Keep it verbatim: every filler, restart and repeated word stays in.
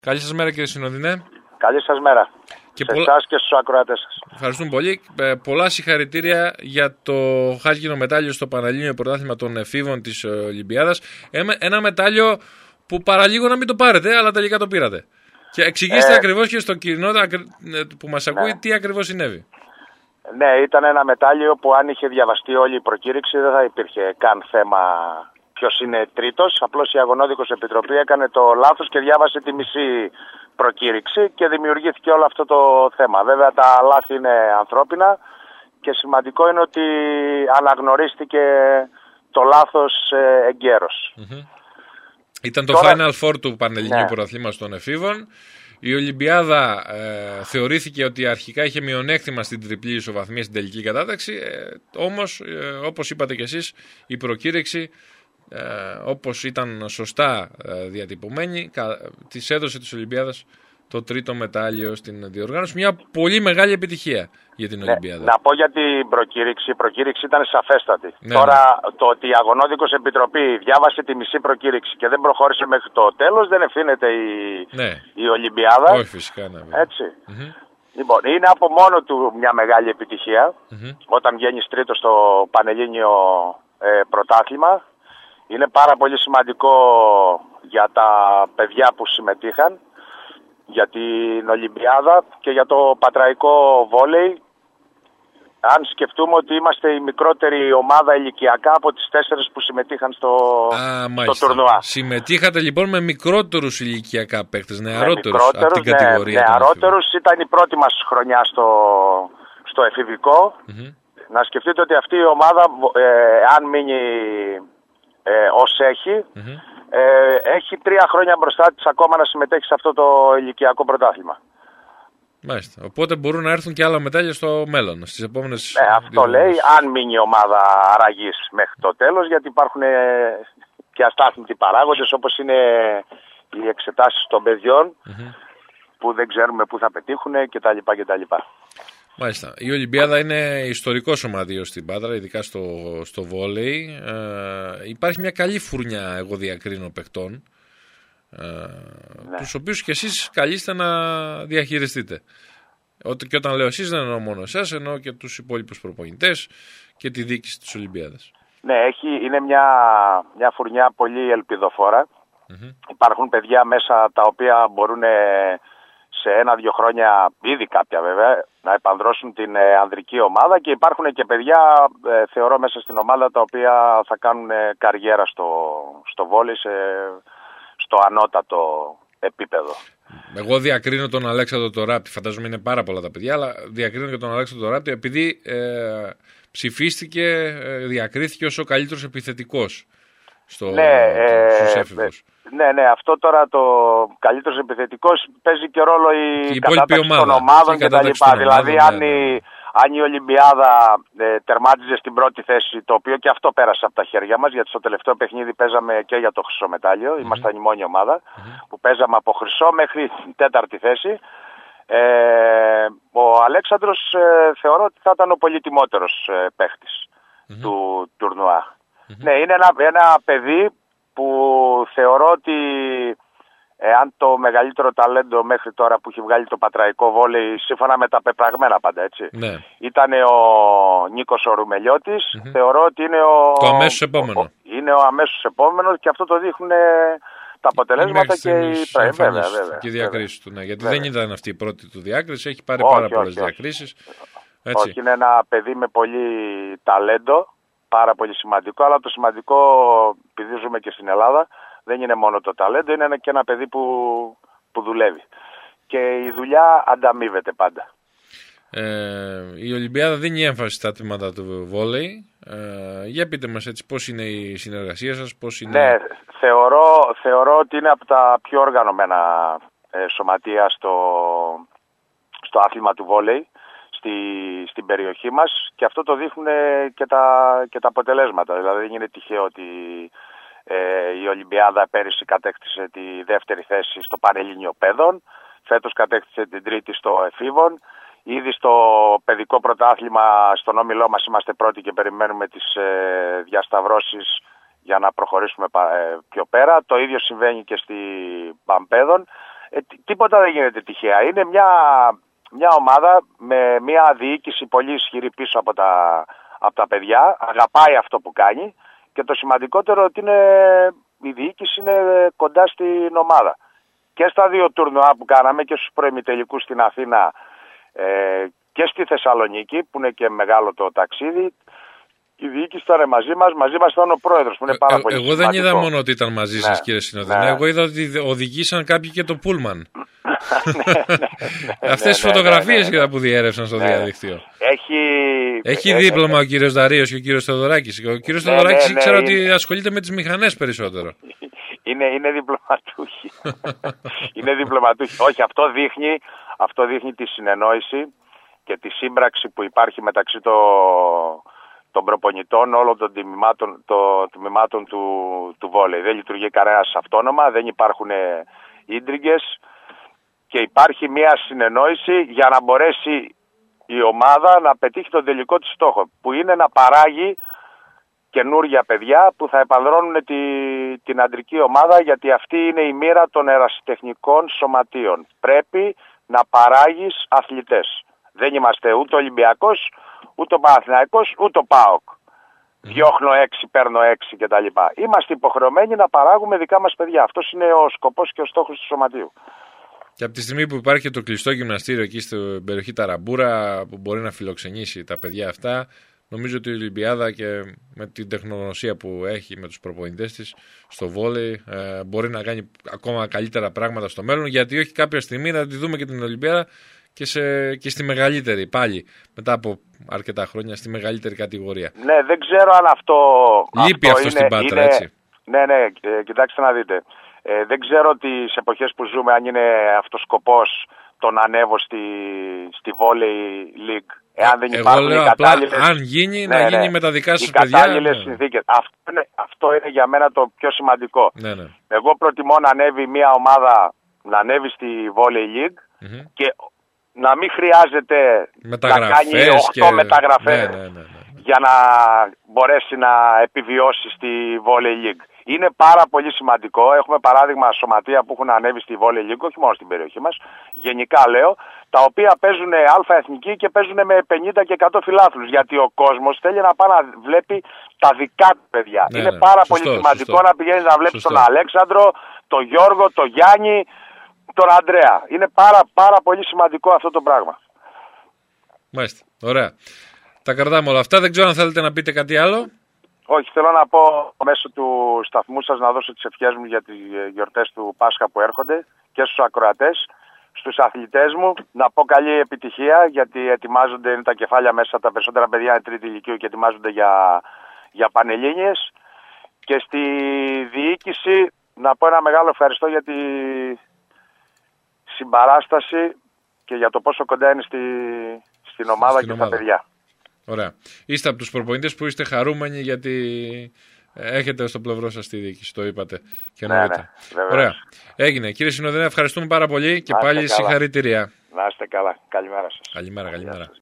Καλή σας μέρα, κύριε Συνοδεινέ. Καλή σας μέρα. Και σε πολλα... εσάς και στους ακροατές σας. Ευχαριστούμε πολύ. Ε, πολλά συγχαρητήρια για το χάλκινο μετάλλιο στο Πανελλήνιο Πρωτάθλημα των Εφήβων της Ολυμπιάδας. Ένα, ένα μετάλλιο που παραλίγο να μην το πάρετε, αλλά τελικά το πήρατε. Και εξηγήστε ε... ακριβώς και στο κοινό που μας ακούει, ναι, τι ακριβώς συνέβη. Ναι, ήταν ένα μετάλλιο που αν είχε διαβαστεί όλη η προκήρυξη δεν θα υπήρχε καν θέμα ποιος είναι τρίτος. Απλώς η Αγωνόδικος Επιτροπή έκανε το λάθος και διάβασε τη μισή προκήρυξη και δημιουργήθηκε όλο αυτό το θέμα. Βέβαια τα λάθη είναι ανθρώπινα και σημαντικό είναι ότι αναγνωρίστηκε το λάθος εγκαίρος. Mm-hmm. Ήταν το Τώρα... Final Four του Πανελληνίου ναι. Πρωταθλήματος των Εφήβων. Η Ολυμπιάδα ε, θεωρήθηκε ότι αρχικά είχε μειονέκτημα στην τριπλή ισοβαθμία στην τελική κατάταξη. Ε, όμως, ε, όπως είπατε κι εσείς, η προκήρυξη, ε, όπως ήταν σωστά ε, διατυπωμένη, κα, της έδωσε της Ολυμπιάδας το τρίτο μετάλλιο στην διοργάνωση. Μια πολύ μεγάλη επιτυχία για την ναι, Ολυμπιάδα. Να πω για την προκήρυξη. Η προκήρυξη ήταν σαφέστατη. Ναι, Τώρα ναι. το ότι η Αγωνόδικος Επιτροπή διάβασε τη μισή προκήρυξη και δεν προχώρησε μέχρι το τέλος, δεν ευθύνεται η, ναι. η Ολυμπιάδα. Όχι φυσικά, ναι. Έτσι. Mm-hmm. Λοιπόν, είναι από μόνο του μια μεγάλη επιτυχία mm-hmm. όταν βγαίνεις τρίτος στο Πανελλήνιο ε, πρωτάθλημα. Είναι πάρα πολύ σημαντικό για τα παιδιά που συμμετείχαν, για την Ολυμπιάδα και για το πατραϊκό βόλεϊ. Αν σκεφτούμε ότι είμαστε η μικρότερη ομάδα ηλικιακά από τις τέσσερις που συμμετείχαν στο, Α, στο τουρνουά. Συμμετείχατε λοιπόν με μικρότερους ηλικιακά παίκτες, νεαρότερους από την ναι, κατηγορία. Νεαρότερους, ήταν η πρώτη μας χρονιά στο, στο εφηβικό. Mm-hmm. Να σκεφτείτε ότι αυτή η ομάδα, ε, αν μείνει ε, ως έχει, mm-hmm. ε, έχει τρία χρόνια μπροστά της ακόμα να συμμετέχει σε αυτό το ηλικιακό πρωτάθλημα. Μάλιστα. Οπότε μπορούν να έρθουν και άλλα μετάλλια στο μέλλον, στις επόμενες... Ναι, αυτό λέει, αν μείνει η ομάδα αραγής μέχρι το τέλος, γιατί υπάρχουν και αστάθμιτοι παράγοντες, όπως είναι οι εξετάσεις των παιδιών, mm-hmm. που δεν ξέρουμε πού θα πετύχουν κτλ. κτλ. Μάλιστα. Η Ολυμπιάδα είναι ιστορικό σωματείο στην Πάτρα, ειδικά στο, στο βόλεϊ. Ε, υπάρχει μια καλή φουρνιά, εγώ διακρίνω, παιχτών, ε, ναι. τους οποίους και εσείς καλείστε να διαχειριστείτε. Ότι, και όταν λέω εσείς δεν εννοώ μόνο εσάς, εννοώ και τους υπόλοιπους προπονητές και τη διοίκηση της Ολυμπιάδας. Ναι, έχει, είναι μια, μια φουρνιά πολύ ελπιδοφόρα. Mm-hmm. Υπάρχουν παιδιά μέσα τα οποία μπορούν σε ένα-δύο χρόνια, ήδη κάποια βέβαια, να επανδρώσουν την ε, ανδρική ομάδα και υπάρχουν και παιδιά, ε, θεωρώ, μέσα στην ομάδα τα οποία θα κάνουν ε, καριέρα στο, στο βόλεϊ, σε, στο ανώτατο επίπεδο. Εγώ διακρίνω τον Αλέξανδρο Τωράπτη, φαντάζομαι είναι πάρα πολλά τα παιδιά, αλλά διακρίνω και τον Αλέξανδρο Τωράπτη επειδή ε, ψηφίστηκε, ε, διακρίθηκε ως ο καλύτερος επιθετικός στο, ναι, ε, στους έφηβους. Ναι, ναι, αυτό τώρα το καλύτερος επιθετικός παίζει και ρόλο η, η κατάταξη ομάδα, των ομάδων κτλ. Δηλαδή, ναι, αν, ναι. Η, αν η Ολυμπιάδα ε, τερμάτιζε στην πρώτη θέση, το οποίο και αυτό πέρασε από τα χέρια μας, γιατί στο τελευταίο παιχνίδι παίζαμε και για το χρυσό μετάλλιο, mm-hmm. ήμασταν η μόνη ομάδα mm-hmm. που παίζαμε από χρυσό μέχρι την τέταρτη θέση. Ε, ο Αλέξανδρος ε, θεωρώ ότι θα ήταν ο πολύτιμότερος ε, παίχτης mm-hmm. του τουρνουά. Mm-hmm. Ναι, είναι ένα, ένα παιδί που θεωρώ ότι εάν το μεγαλύτερο ταλέντο μέχρι τώρα που έχει βγάλει το πατραϊκό βόλεϊ, σύμφωνα με τα πεπραγμένα πάντα, έτσι, ναι. ήταν ο Νίκος ο Ρουμελιώτης, mm-hmm. θεωρώ ότι είναι ο, το αμέσως επόμενο. Ο, είναι ο αμέσως επόμενος και αυτό το δείχνουν τα αποτελέσματα και οι βέβαια, βέβαια, και οι διακρίσεις του. Ναι, γιατί βέβαια. δεν ήταν αυτή η πρώτη του διάκριση, έχει πάρει όχι, πάρα όχι, πολλές όχι. διακρίσεις. Έτσι. Όχι, είναι ένα παιδί με πολύ ταλέντο, πάρα πολύ σημαντικό, αλλά το σημαντικό, επειδή ζούμε και στην Ελλάδα, δεν είναι μόνο το ταλέντο, είναι και ένα παιδί που, που δουλεύει. Και η δουλειά ανταμείβεται πάντα. Ε, η Ολυμπιάδα δίνει έμφαση στα τμήματα του βόλεϊ. Ε, για πείτε μας έτσι πώς είναι η συνεργασία σας, πώς είναι... Ναι, θεωρώ, θεωρώ ότι είναι από τα πιο οργανωμένα ε, σωματεία στο, στο άθλημα του βόλεϊ στη, στην περιοχή μας και αυτό το δείχνουν και τα, και τα αποτελέσματα. Δηλαδή δεν είναι τυχαίο ότι ε, η Ολυμπιάδα πέρυσι κατέκτησε τη δεύτερη θέση στο Πανελλήνιο Παιδών, φέτος κατέκτησε την τρίτη στο Εφήβων. Ήδη στο παιδικό πρωτάθλημα στον όμιλό μας είμαστε πρώτοι και περιμένουμε τις ε, διασταυρώσεις για να προχωρήσουμε ε, πιο πέρα. Το ίδιο συμβαίνει και στη Παμπέδων. Ε, τίποτα δεν γίνεται τυχαία. Είναι μια, μια ομάδα με μια διοίκηση πολύ ισχυρή πίσω από τα, από τα παιδιά. Αγαπάει αυτό που κάνει και το σημαντικότερο ότι είναι, η διοίκηση είναι κοντά στην ομάδα. Και στα δύο τουρνουά που κάναμε και στους προημιτελικούς στην Αθήνα ε, και στη Θεσσαλονίκη που είναι και μεγάλο το ταξίδι, η διοίκηση ήταν μαζί μας, μαζί μας ήταν ο πρόεδρος που είναι πάρα ε, πολύ Εγώ σημαντικό. δεν είδα μόνο ότι ήταν μαζί ναι, σας κύριε Συνοδεινά, ναι. Εγώ είδα ότι οδηγήσαν κάποιοι και το πούλμαν. Αυτές τις φωτογραφίες είδα που διέρευσαν στο ναι. διαδίκτυο. Έχει, Έχει δίπλωμα ο κύριος Δαρείος και ο κύριος Θεοδωράκης. Ο κύριος ναι, Θεοδωράκης ναι, ναι, ήξερα ναι, ότι είναι... ασχολείται με τις μηχανές περισσότερο. Είναι, είναι διπλωματούχοι. είναι διπλωματούχοι. Όχι, αυτό δείχνει, αυτό δείχνει τη συνεννόηση και τη σύμπραξη που υπάρχει μεταξύ το, των προπονητών όλων των τμήματων, το, τμήματων του, του βόλεϊ. Δεν λειτουργεί κανένας αυτόνομα, δεν υπάρχουν ίντριγκες και υπάρχει μια συνεννόηση για να μπορέσει η ομάδα να πετύχει τον τελικό της στόχο, που είναι να παράγει καινούργια παιδιά που θα επανδρώνουν τη, την αντρική ομάδα, γιατί αυτή είναι η μοίρα των ερασιτεχνικών σωματείων. Πρέπει να παράγεις αθλητές. Δεν είμαστε ούτε Ολυμπιακός, ούτε ο Παναθηναϊκός, ούτε ο ΠΑΟΚ. Διώχνω έξι, παίρνω έξι κτλ. Είμαστε υποχρεωμένοι να παράγουμε δικά μας παιδιά. Αυτός είναι ο σκοπός και ο στόχος του σωματείου. Και από τη στιγμή που υπάρχει και το κλειστό γυμναστήριο εκεί στην περιοχή Ταραμπούρα που μπορεί να φιλοξενήσει τα παιδιά αυτά, νομίζω ότι η Ολυμπιάδα και με την τεχνογνωσία που έχει με τους προπονητές της στο βόλεϊ ε, μπορεί να κάνει ακόμα καλύτερα πράγματα στο μέλλον, γιατί όχι κάποια στιγμή να τη δούμε και την Ολυμπιάδα και, σε, και στη μεγαλύτερη πάλι μετά από αρκετά χρόνια στη μεγαλύτερη κατηγορία. Ναι, δεν ξέρω αν αυτό... Λείπει αυτό, αυτό είναι, στην Πάτρα, είναι, έτσι. Ναι, ναι, ε, κοιτάξτε να δείτε. Ε, δεν ξέρω τις εποχές που ζούμε αν είναι αυτός σκοπός το να ανέβω στη, στη Volley League. Εάν δεν Εγώ υπάρχουν λέω οι κατάλληλες... απλά αν γίνει ναι, να γίνει ναι, με τα δικά σας οι παιδιά. κατάλληλες ναι. συνθήκες. Αυτό είναι, αυτό είναι για μένα το πιο σημαντικό. Ναι, ναι. Εγώ προτιμώ να ανέβει μια ομάδα, να ανέβει στη Volley League mm-hmm. και να μην χρειάζεται να κάνει οκτώ και... μεταγραφές ναι, ναι, ναι, ναι. για να μπορέσει να επιβιώσει στη Volley League. Είναι πάρα πολύ σημαντικό. Έχουμε παράδειγμα σωματεία που έχουν ανέβει στη Volley League, όχι μόνο στην περιοχή μας, γενικά λέω, τα οποία παίζουν αλφα εθνική και παίζουν με πενήντα και εκατό φιλάθλους. Γιατί ο κόσμος θέλει να πάει να βλέπει τα δικά του παιδιά. Ναι, είναι πάρα σωστό, πολύ σημαντικό σωστό. να πηγαίνει να βλέπει τον Αλέξανδρο, τον Γιώργο, τον Γιάννη, τον Αντρέα. Είναι πάρα, πάρα πολύ σημαντικό αυτό το πράγμα. Μάλιστα. Ωραία. Τα κρατάμε όλα αυτά. Δεν ξέρω αν θέλετε να πείτε κάτι άλλο. Όχι, θέλω να πω μέσω του σταθμού σας να δώσω τις ευχές μου για τις γιορτές του Πάσχα που έρχονται και στους ακροατές, στους αθλητές μου. Να πω καλή επιτυχία γιατί ετοιμάζονται, είναι τα κεφάλια μέσα, τα περισσότερα παιδιά είναι τρίτη ηλικίου και ετοιμάζονται για, για πανελλήνιες. Και στη διοίκηση να πω ένα μεγάλο ευχαριστώ για τη συμπαράσταση και για το πόσο κοντά είναι στη, στην ομάδα στην και ομάδα. Στα παιδιά. Ωραία. Είστε από τους προπονητές που είστε χαρούμενοι γιατί έχετε στο πλευρό σας τη διοίκηση, το είπατε και νωρίτερα. Ναι, ναι, ωραία. Έγινε. Κύριε Συνοδεινά, ευχαριστούμε πάρα πολύ και πάλι καλά. Συγχαρητήρια. Να είστε καλά. Καλημέρα σας. Καλημέρα, καλημέρα.